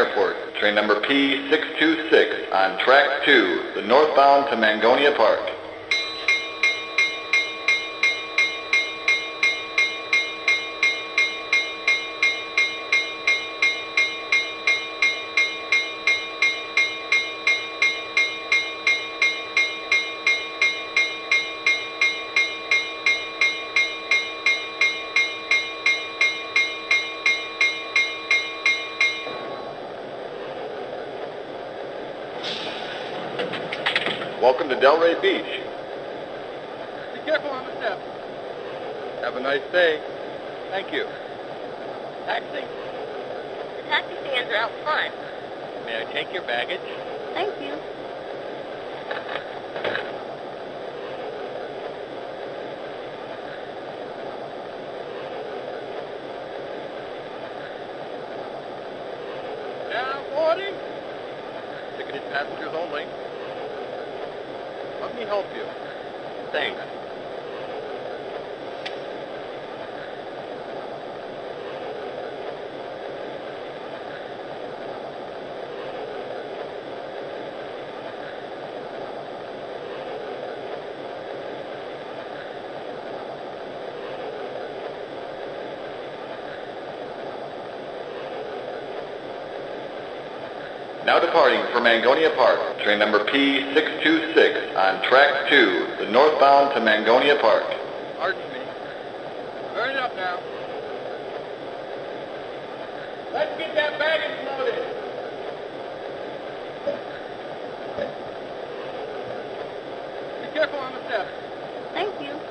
Airport. Train number P626 on track 2, the northbound to Mangonia Park. Welcome to Delray Beach. Be careful on the steps. Have a nice day. Thank you. Taxi. The taxi stands are out front. May I take your baggage? Thank you. Down 40. Ticketed passengers only. Let me help you. Thanks. Now departing for Mangonia Park, train number P626 on track 2, the northbound to Mangonia Park. Pardon me. Hurry up now. Let's get that baggage loaded. Be careful on the steps. Thank you.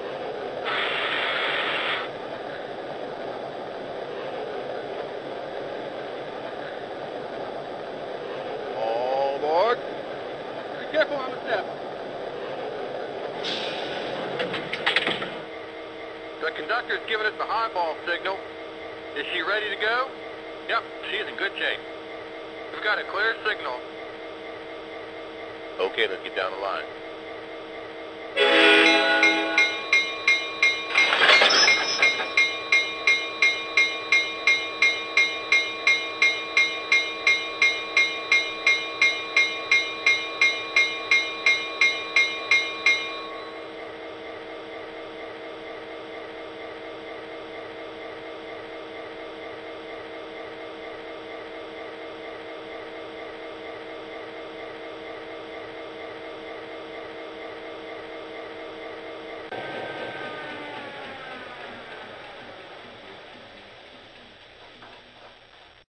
All aboard. Be careful on the steps. The conductor's giving us the highball signal. Is she ready to go? Yep, she's in good shape. We've got a clear signal. Okay, let's get down the line.